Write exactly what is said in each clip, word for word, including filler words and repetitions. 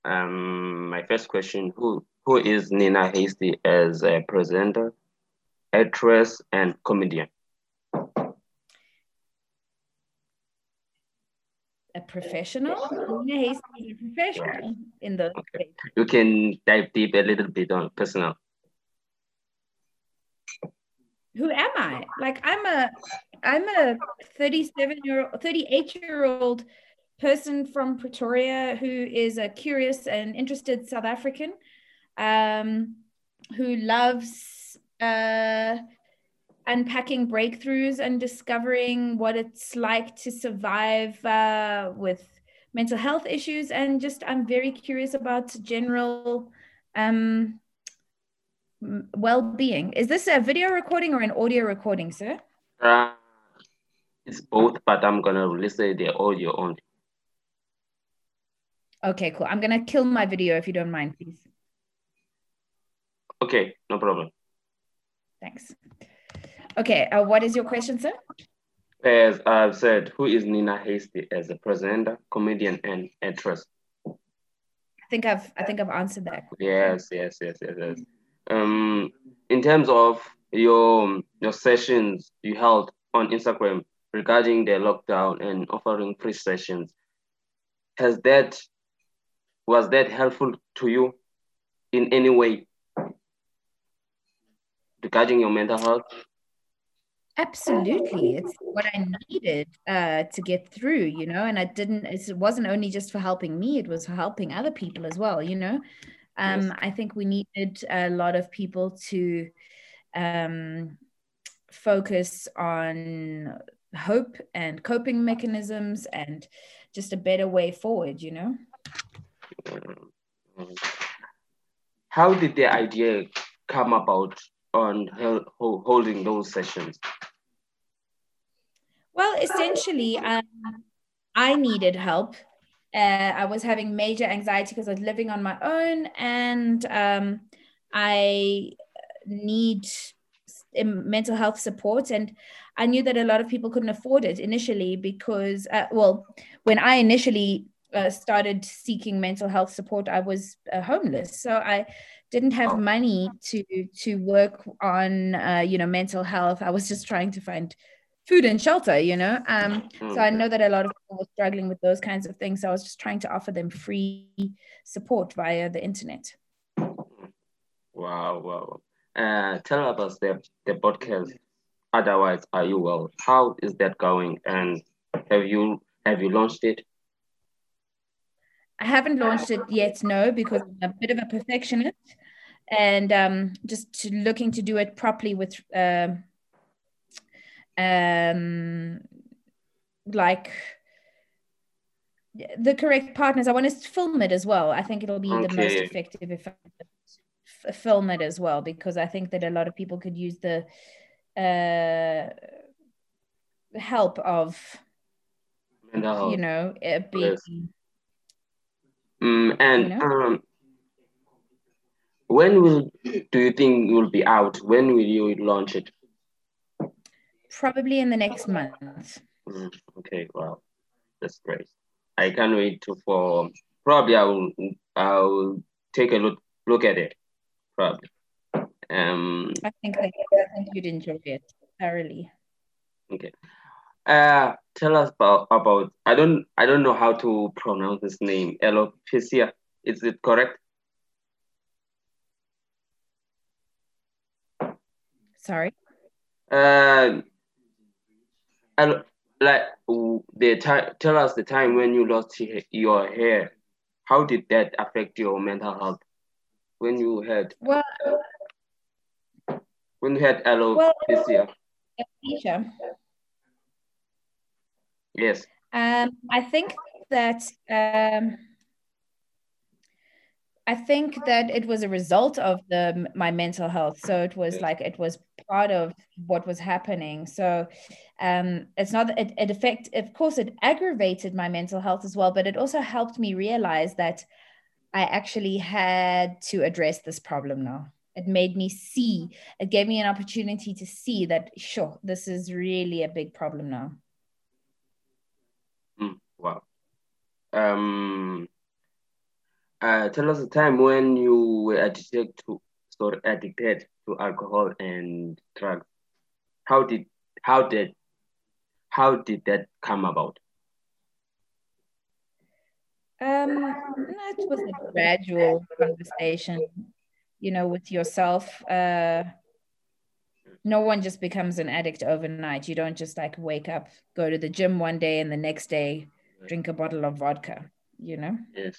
Um, my first question: Who who is Nina Hasty as a presenter, actress, and comedian? A professional? Nina Hasty is a Yeah. professional in those Okay. spaces. You can dive deep a little bit on personal. Who am I? Like I'm a I'm a thirty-seven year old, thirty-eight year old person from Pretoria who is a curious and interested South African, um, who loves uh, unpacking breakthroughs and discovering what it's like to survive uh, with mental health issues. And just, I'm very curious about general um, well-being. Is this a video recording or an audio recording, sir? Uh, it's both, but I'm gonna listen the audio only. Okay, cool. I'm gonna kill my video if you don't mind, please. Okay, no problem. Thanks. Okay, uh, what is your question, sir? As I've said, who is Nina Hasty as a presenter, comedian, and actress? I think I've I think I've answered that question. Yes, yes, yes, yes, yes. Um, in terms of your your sessions you held on Instagram regarding the lockdown and offering free sessions, has that was that helpful to you in any way regarding your mental health? Absolutely. It's what I needed uh, to get through, you know, and I didn't, it wasn't only just for helping me, it was for helping other people as well, you know. Yes. Um, I think we needed a lot of people to um, focus on hope and coping mechanisms and just a better way forward, you know. Um, How did the idea come about on hel- ho- holding those sessions? Well, essentially, um, I needed help. Uh, I was having major anxiety because I was living on my own, and um, I need mental health support. And I knew that a lot of people couldn't afford it initially because, uh, well, when I initially uh, started seeking mental health support, I was uh, homeless, so I didn't have money to to work on, uh, you know, mental health. I was just trying to find food and shelter, you know. Um, so I Okay. know that a lot of people were struggling with those kinds of things. So I was just trying to offer them free support via the internet. Wow, wow. Uh, tell us the the podcast. Otherwise, are you well? How is that going? And have you have you launched it? I haven't launched it yet, no, because I'm a bit of a perfectionist and um, just looking to do it properly with um, um, like the correct partners. I want to film it as well. I think it'll be the most Okay. effective if I f- film it as well, because I think that a lot of people could use the uh, help of, Mental you health. know, it Yes. being, Mm, you and know, um, when will do you think it will be out? When will you launch it? probably in the next month. Mm, okay. Wow, that's great. I can't wait to for probably I will I will take a look look at it probably. Um. I think that I think you'd enjoy it thoroughly. Okay. Uh, tell us about about I don't I don't know how to pronounce this name. Alopecia. Is it correct? Sorry. Uh, alo- like w- the time. Tell us the time when you lost he- your hair. How did that affect your mental health when you had Well, when you had well, alopecia? Anisha, Yes. um, I think that um, I think that it was a result of the my mental health. So it was Yes. like it was part of what was happening. So um, it's not that it, it affect. Of course, it aggravated my mental health as well, but it also helped me realize that I actually had to address this problem now. It made me see. It gave me an opportunity to see that sure, this is really a big problem now. Mm, wow. Um. Uh, tell us a time when you were addicted to, sorry, addicted to alcohol and drugs. How did how did how did that come about? Um, that was a gradual conversation, you know, with yourself. Uh, no one just becomes an addict overnight. You don't just like wake up, go to the gym one day, and the next day drink a bottle of vodka, you know? Yes.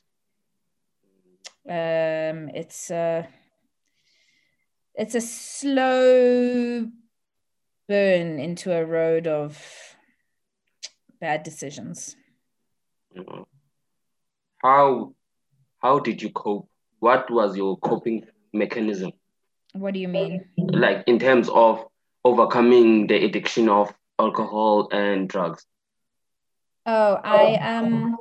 Um, it's uh it's a slow burn into a road of bad decisions. Mhm. How how did you cope? What was your coping mechanism? What do you mean? Like in terms of overcoming the addiction of alcohol and drugs? Oh, I um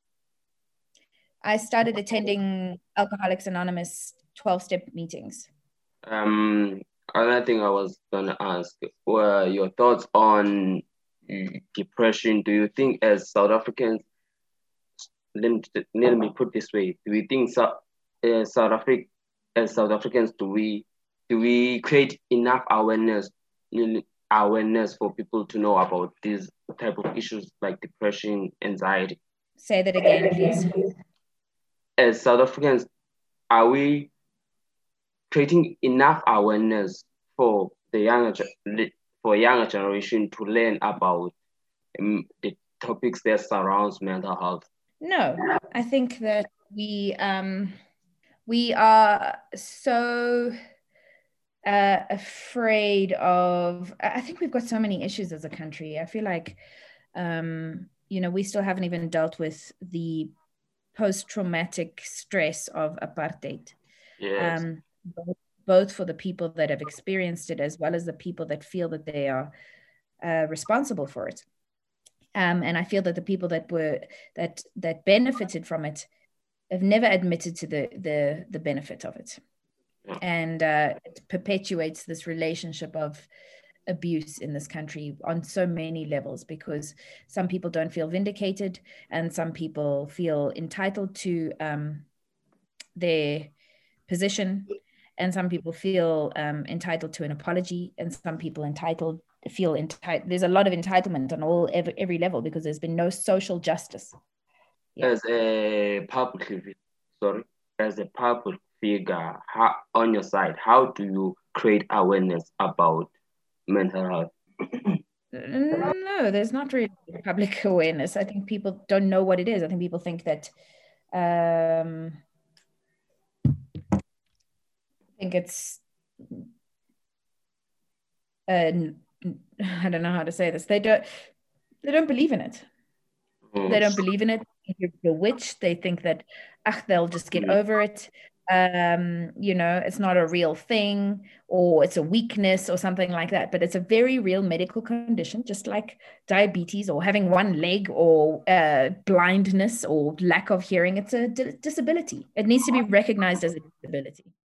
I started attending Alcoholics Anonymous twelve-step meetings. Um, Another thing I was gonna ask were your thoughts on mm, depression. Do you think as South Africans, let me, let me put this way, do we think South, uh, South Africa, as South Africans, do we do we create enough awareness mm, awareness for people to know about these type of issues like depression, anxiety? Say that again, please. As South Africans, are we creating enough awareness for the younger for younger generation to learn about um, the topics that surrounds mental health? No, I think that we um we are so uh, afraid of. I think we've got so many issues as a country. I feel like um, you know, we still haven't even dealt with the post-traumatic stress of apartheid. Yes. Um, both, both for the people that have experienced it as well as the people that feel that they are uh, responsible for it. Um, and I feel that the people that were that that benefited from it have never admitted to the the the benefit of it, Yeah. and uh, it perpetuates this relationship of abuse in this country on so many levels, because some people don't feel vindicated and some people feel entitled to um, their position, and some people feel um, entitled to an apology, and some people entitled feel entitled. There's a lot of entitlement on all every, every level because there's been no social justice. Yeah. As a public fi- sorry, as a public figure, how, on your side, how do you create awareness about mental health? No, there's not really public awareness. I think people don't know what it is. I think people think that um, I think it's uh, I don't know how to say this. They don't they don't believe in it. They Mm. don't believe in it. They think it's a witch. They think that ach, they'll just get over it. Um, you know, it's not a real thing, or it's a weakness or something like that. But it's a very real medical condition, just like diabetes or having one leg or uh, blindness or lack of hearing. It's a d- disability. It needs to be recognized as a disability.